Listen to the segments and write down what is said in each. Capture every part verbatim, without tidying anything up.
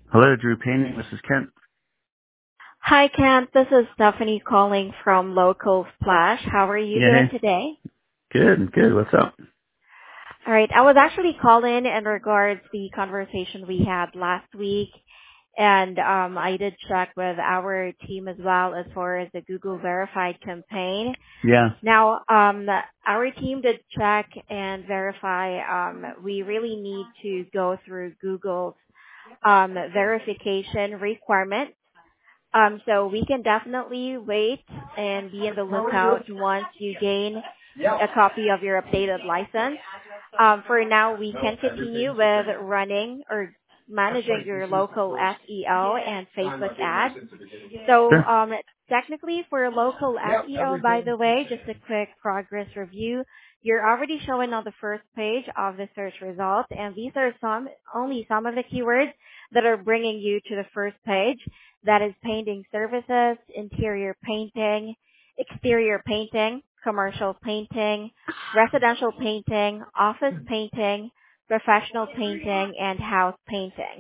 Hello, Drew Painting. This is Kent. Hi, Kent. This is Stephanie calling from Local Splash. How are you Yeah, doing hey. today? Good, good. What's up? All right. I was actually calling in regards to the conversation we had last week, and um, I did check with our team as well as far as the Google Verified campaign. Yeah. Now, um, our team did check and verify. Um, we really need to go through Google's um, verification requirement. Um, so we can definitely wait and be on the lookout once you gain a copy of your updated license. Um, for now, we can continue with running or managing your local S E O and Facebook ads. So Sure. um, technically for local S E O, by the way, just a quick progress review. You're already showing on the first page of the search results, and these are some only some of the keywords that are bringing you to the first page. That is painting services, interior painting, exterior painting, commercial painting, residential painting, office painting, professional painting, and house painting.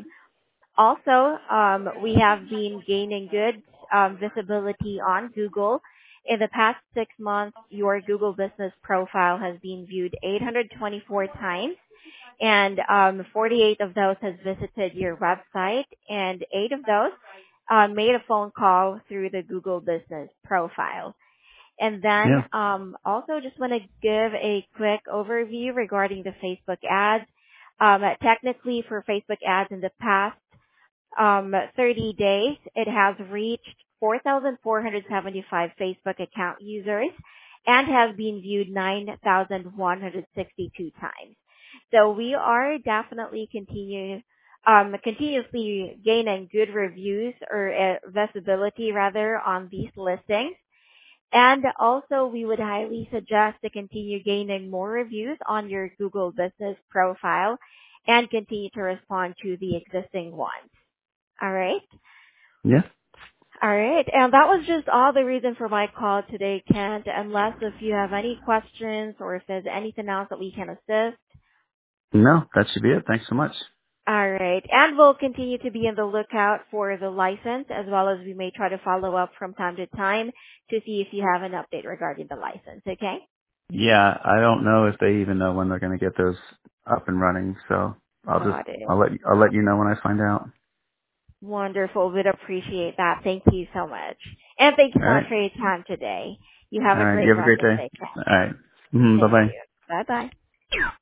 Also, um, we have been gaining good um, visibility on Google. In the past six months, your Google business profile has been viewed eight hundred twenty-four times, and um, forty-eight of those has visited your website, and eight of those uh, made a phone call through the Google business profile. And then Yeah. um, also just want to give a quick overview regarding the Facebook ads. Um, technically, for Facebook ads in the past um, thirty days, it has reached four thousand four hundred seventy-five Facebook account users and has been viewed nine thousand one hundred sixty-two times. So we are definitely continue, um, continuously gaining good reviews or uh, visibility rather on these listings. And also, we would highly suggest to continue gaining more reviews on your Google business profile and continue to respond to the existing ones. All right? Yeah. All right. And that was just all the reason for my call today, Kent, unless if you have any questions or if there's anything else that we can assist. No, that should be it. Thanks so much. All right. And we'll continue to be on the lookout for the license as well as we may try to follow up from time to time to see if you have an update regarding the license. Okay? Yeah, I don't know if they even know when they're going to get those up and running, so I'll just Got it. I'll let you, I'll let you know when I find out. Wonderful. We'd appreciate that. Thank you so much. And thank you All so much right. for your time today. You have All a right. You great have a rest great of the day. day, Ken. All right. Mm-hmm. Bye Thank bye. you. Bye-bye.